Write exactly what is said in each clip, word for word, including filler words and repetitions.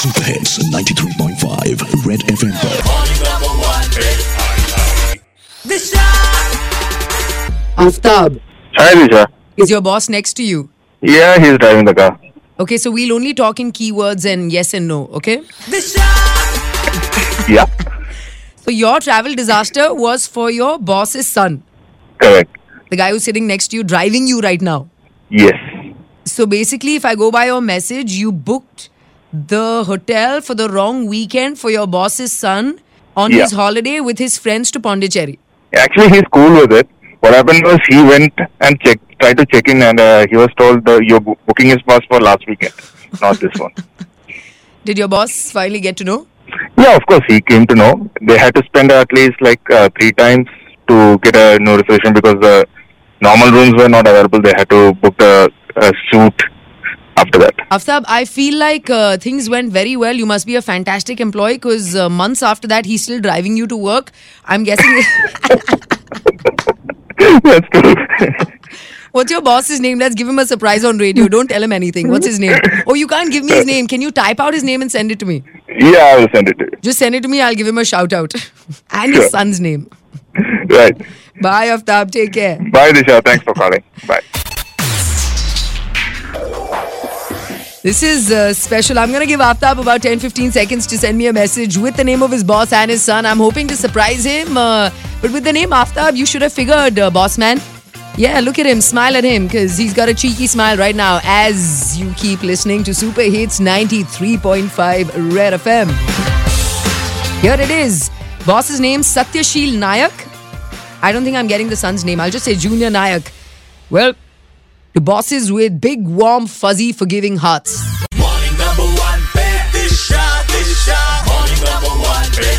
Super Hits ninety-three point five Red F M पर Aftab, Hi, Disha. is your boss next to you? Yeah, he's driving the car. Okay, so we'll only talk in keywords and yes and no, okay? Yeah, So your travel disaster was for your boss's son, correct. the guy who's sitting next to you, driving you right now. Yes, So basically, if I go by your message, you booked the hotel for the wrong weekend for your boss's son on Yeah. his holiday with his friends to Pondicherry. actually, he's cool with it. What happened was he went and check, tried to check in, and uh, he was told the, your bo- booking is passed for last weekend, not this one. Did your boss finally get to know? Yeah, of course, he came to know. They had to spend at least like uh, three times to get a no reservation because the normal rooms were not available. They had to book a, a suite after that. Aftab, I feel like uh, things went very well. You must be a fantastic employee because uh, months after that, he's still driving you to work. I'm guessing. That's true. What's your boss's name? Let's give him a surprise on radio. Don't tell him anything. What's his name? Oh, you can't give me his name. Can you type out his name and send it to me? Yeah, I will send it to you. Just send it to me. I'll give him a shout out. And his Sure. son's name. Right. Bye, Aftab. Take care. Bye, Disha. Thanks for calling. Bye. This is uh, special. I'm going to give Aftab about ten to fifteen seconds to send me a message with the name of his boss and his son. I'm hoping to surprise him. Uh, but with the name Aftab, you should have figured, uh, boss man. Yeah, look at him. Smile at him because he's got a cheeky smile right now as you keep listening to Super Hits ninety-three point five Red F M. Here it is. Boss's name, Satyashil Nayak. I don't think I'm getting the son's name. I'll just say Junior Nayak. Well, to bosses with big, warm, fuzzy, forgiving hearts. Morning number one, Pet Disha, Disha. Morning number one, Pet.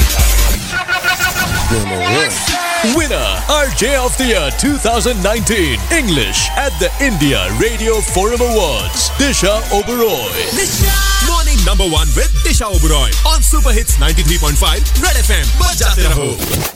Winner R J of the Year twenty nineteen English at the India Radio Forum Awards Disha Oberoi. Morning number one with Disha Oberoi on Super Hits ninety-three point five Red F M. Bajate raho.